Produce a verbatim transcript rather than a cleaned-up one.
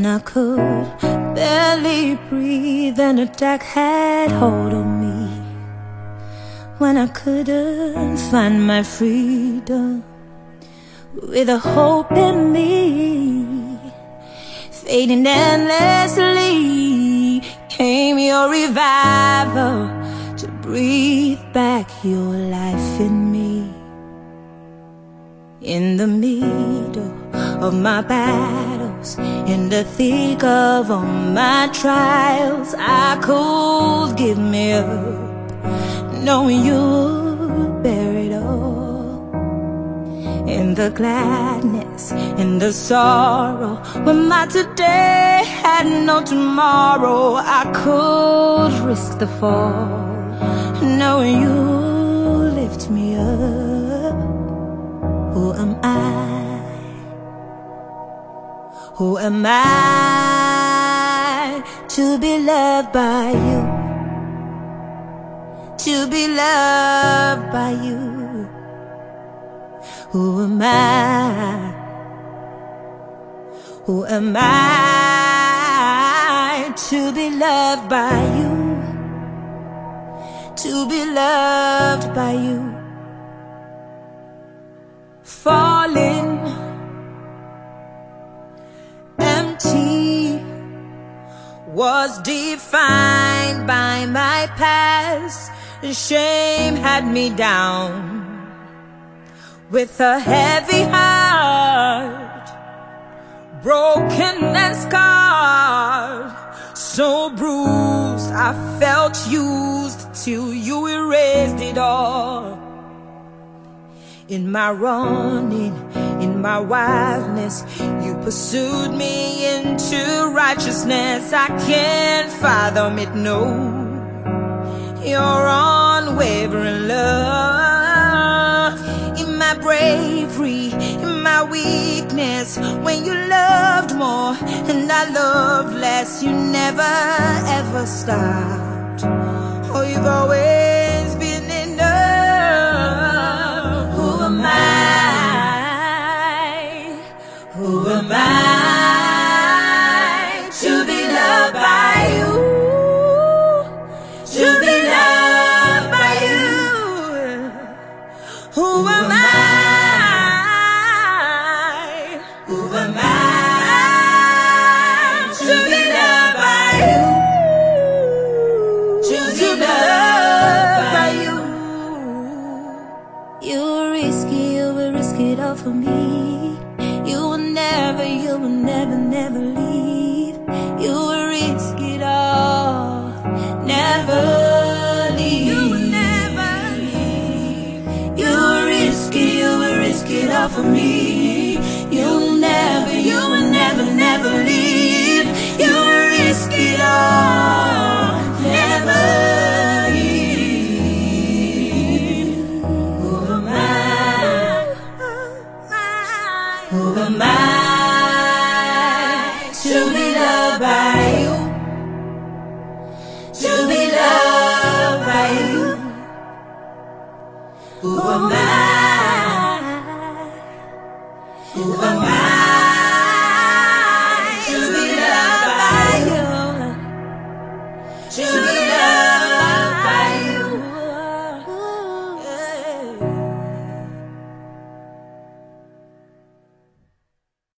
when I could barely breathe and a dark had hold of me, when I couldn't find my freedom with a hope in me, fading endlessly, came your revival to breathe back your life in me. In the middle of my battles, in the thick of all my trials, I could give me up, knowing you'd bear it all. In the gladness, in the sorrow, when my today had no tomorrow, I could risk the fall, knowing you lift me up. Who am I? Who am I to be loved by you? To be loved by you. Who am I? Who am I to be loved by you? To be loved by you. Falling empty was defined by my past. Shame had me down with a heavy heart, broken and scarred, so bruised I felt used till you erased it all. In my running, in my wildness, you pursued me into righteousness. I can't fathom it, no, your unwavering love. In my bravery, in my weakness, when you loved more and I loved less, you never ever stopped. Oh, you've always been enough. Who am I? Who am I to be loved by you? To be loved by you. Who am I? Who am I to be loved by you? To be loved by you. You will risk it, you will risk it all for me. You will never, you will never, never leave. You will risk it all, never leave. You will never leave. You will risk it, you will risk it all for me. You will never, you will never, never leave. You will risk it all, never leave. Who am I? Who am I to be loved by you? To be loved by you. Who am I?